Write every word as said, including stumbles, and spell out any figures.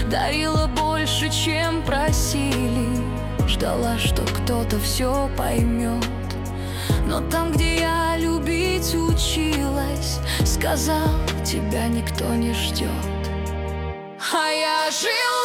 дарила больше, чем просили. Ждала, что кто-то все поймет. Но там, где я любить училась, сказал, тебя никто не ждет. А я жила